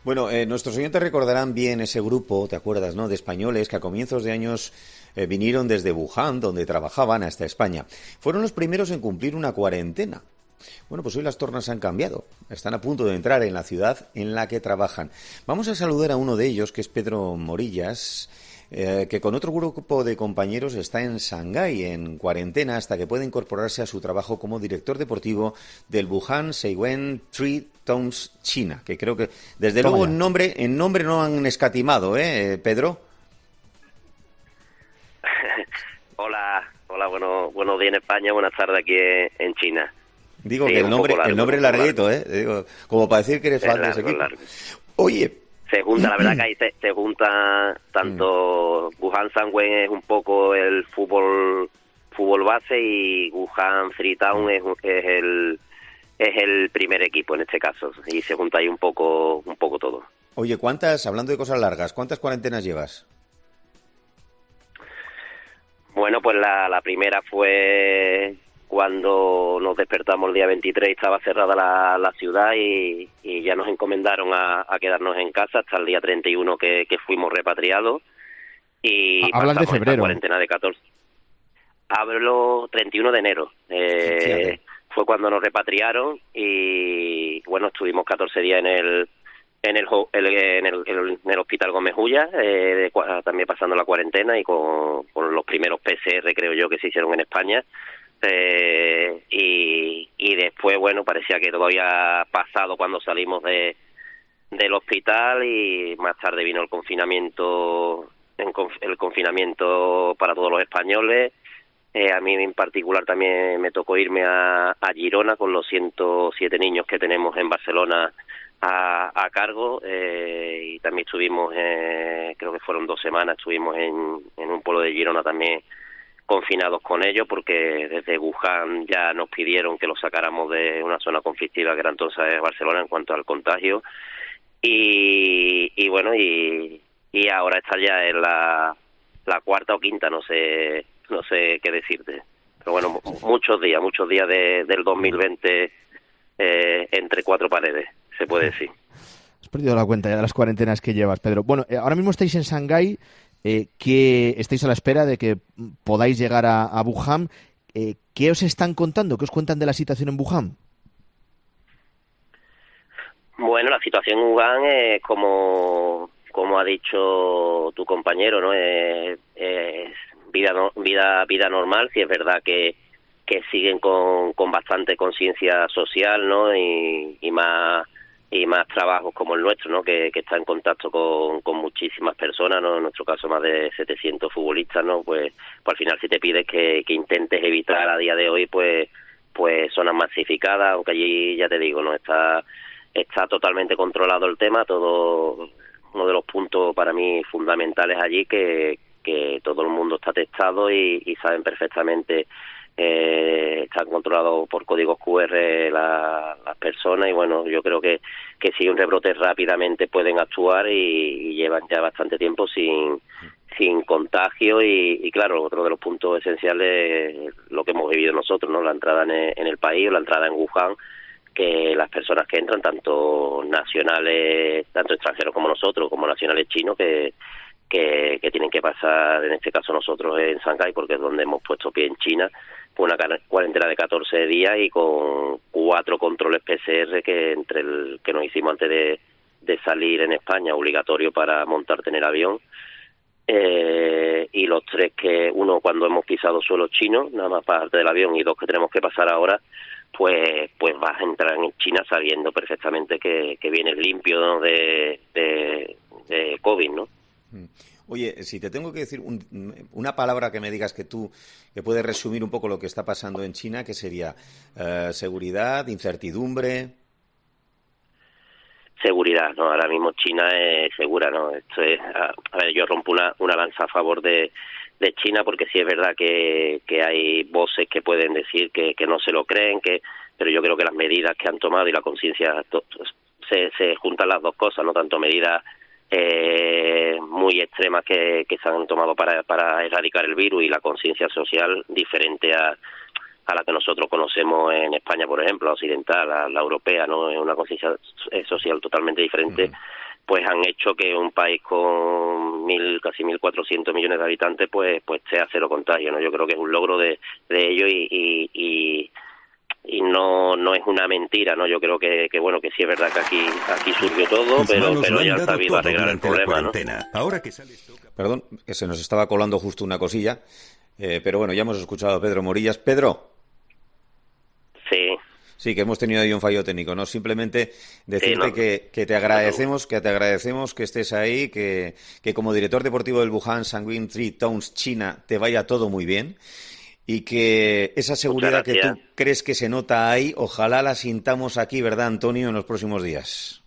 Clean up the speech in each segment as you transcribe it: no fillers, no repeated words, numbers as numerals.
Bueno, nuestros oyentes recordarán bien ese grupo, ¿te acuerdas, no?, de españoles que a comienzos de años vinieron desde Wuhan, donde trabajaban, hasta España. Fueron los primeros en cumplir una cuarentena. Bueno, pues hoy las tornas han cambiado. Están a punto de entrar en la ciudad en la que trabajan. Vamos a saludar a uno de ellos, que es Pedro Morillas, que con otro grupo de compañeros está en Shanghái, en cuarentena, hasta que pueda incorporarse a su trabajo como director deportivo del Wuhan Seiwen Three Towns China, que creo que, desde Toma luego, ya. en nombre no han escatimado, Pedro? Hola, buenos días en España, buenas tardes aquí en China. Digo Sí, que es un poco el largo, nombre es es un poco larguito, largo. Digo, como para decir que eres Es fan de ese largo, es equipo. largo. Oye, Se junta, la verdad que ahí se junta tanto Wuhan Sangwen es un poco el fútbol base y Wuhan Freetown es el primer equipo en este caso y se junta ahí un poco todo. oye, hablando de cosas largas, ¿cuántas cuarentenas llevas? Bueno, pues la primera fue cuando nos despertamos el día 23 y estaba cerrada la ciudad y ya nos encomendaron a quedarnos en casa hasta el día 31 que fuimos repatriados y Hablas de pasamos esta febrero. cuarentena de 14. Hablo 31 de enero. Fíjate. Fue cuando nos repatriaron y bueno, estuvimos 14 días en el hospital Gómez Ulla, también pasando la cuarentena y con los primeros PCR, creo yo, que se hicieron en España. Y después, bueno, parecía que todo había pasado cuando salimos del hospital y más tarde vino el confinamiento para todos los españoles. A mí en particular también me tocó irme a Girona con los 107 niños que tenemos en Barcelona a cargo, y también estuvimos, creo que fueron 2 semanas, estuvimos en un pueblo de Girona también confinados con ellos porque desde Wuhan ya nos pidieron que los sacáramos de una zona conflictiva que era entonces Barcelona en cuanto al contagio y bueno y ahora está ya en la cuarta o quinta, no sé qué decirte, pero bueno, muchos días del 2020 entre cuatro paredes, se puede decir. Has perdido la cuenta ya de las cuarentenas que llevas, Pedro. Bueno, ahora mismo estáis en Shanghái, que estáis a la espera de que podáis llegar a Wuhan. ¿Qué os están contando? ¿Qué os cuentan de la situación en Wuhan? Bueno, la situación en Wuhan es como ha dicho tu compañero, ¿no? Es vida normal. Sí es verdad que siguen con bastante conciencia social, ¿no? Y más trabajos como el nuestro, ¿no? Que está en contacto con muchísimas personas, ¿no? En nuestro caso más de 700 futbolistas, ¿no? Pues al final si te pides que intentes evitar a día de hoy, pues zonas masificadas, aunque allí ya te digo, ¿no? Está totalmente controlado el tema. Todo uno de los puntos para mí fundamentales allí que todo el mundo está testado y saben perfectamente, están controlados por códigos QR las personas y bueno, yo creo que si hay un rebrote rápidamente pueden actuar y llevan ya bastante tiempo sin contagio y claro, otro de los puntos esenciales es lo que hemos vivido nosotros, ¿no? La entrada en el país o la entrada en Wuhan, que las personas que entran, tanto nacionales, tanto extranjeros como nosotros, como nacionales chinos, que tienen que pasar, en este caso nosotros en Shanghái, porque es donde hemos puesto pie en China, pues una cuarentena de 14 días y con 4 controles PCR que entre el que nos hicimos antes de salir en España, obligatorio para montarte en el avión, y los 3 uno cuando hemos pisado suelo chino, nada más parte del avión, y 2 que tenemos que pasar ahora, pues vas a entrar en China sabiendo perfectamente que vienes limpio, ¿no? de COVID, ¿no? Oye, si te tengo que decir una palabra que me digas que puede resumir un poco lo que está pasando en China, ¿qué sería? Seguridad, incertidumbre. Seguridad, ¿no? Ahora mismo China es segura, ¿no? Esto es, a ver, yo rompo una lanza a favor de China porque sí es verdad que hay voces que pueden decir que no se lo creen, pero yo creo que las medidas que han tomado y la conciencia se juntan las dos cosas, no tanto medidas muy extremas que se han tomado para erradicar el virus y la conciencia social diferente a la que nosotros conocemos en España, por ejemplo, la occidental, la europea, ¿no? Es una conciencia social totalmente diferente. pues han hecho que un país con casi 1.400 millones de habitantes pues esté a cero contagio, ¿no? Yo creo que es un logro de ellos y no es una mentira, ¿no? Yo creo que bueno, que sí es verdad que aquí surgió todo, pero ya han sabido arreglar el problema, ¿no? Ahora que sales... Perdón, que se nos estaba colando justo una cosilla, pero bueno, ya hemos escuchado a Pedro Morillas. Pedro. Sí. Sí, que hemos tenido ahí un fallo técnico, ¿no? Simplemente decirte que te agradecemos, que estés ahí, que como director deportivo del Wuhan Sanguine Tree Towns, China, te vaya todo muy bien y que esa seguridad que tú crees que se nota ahí, ojalá la sintamos aquí, ¿verdad, Antonio, en los próximos días?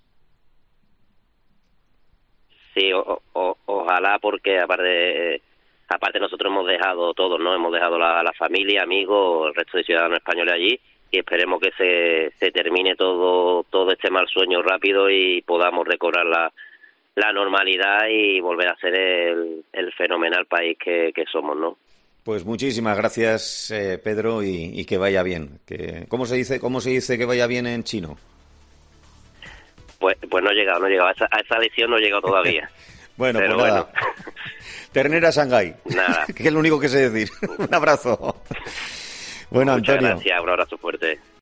Sí, ojalá, porque aparte nosotros hemos dejado todos, ¿no? Hemos dejado la familia, amigos, el resto de ciudadanos españoles allí, y esperemos que se termine todo este mal sueño rápido y podamos recobrar la normalidad y volver a ser el fenomenal país que somos, ¿no? Pues muchísimas gracias, Pedro, y que vaya bien. ¿Cómo se dice que vaya bien en chino? Pues no he llegado. A esa lección no he llegado todavía. Bueno, pero pues nada. Bueno. Ternera Shanghái. Nada. Que es lo único que sé decir. Un abrazo. Bueno, Muchas Antonio. Gracias, un abrazo fuerte.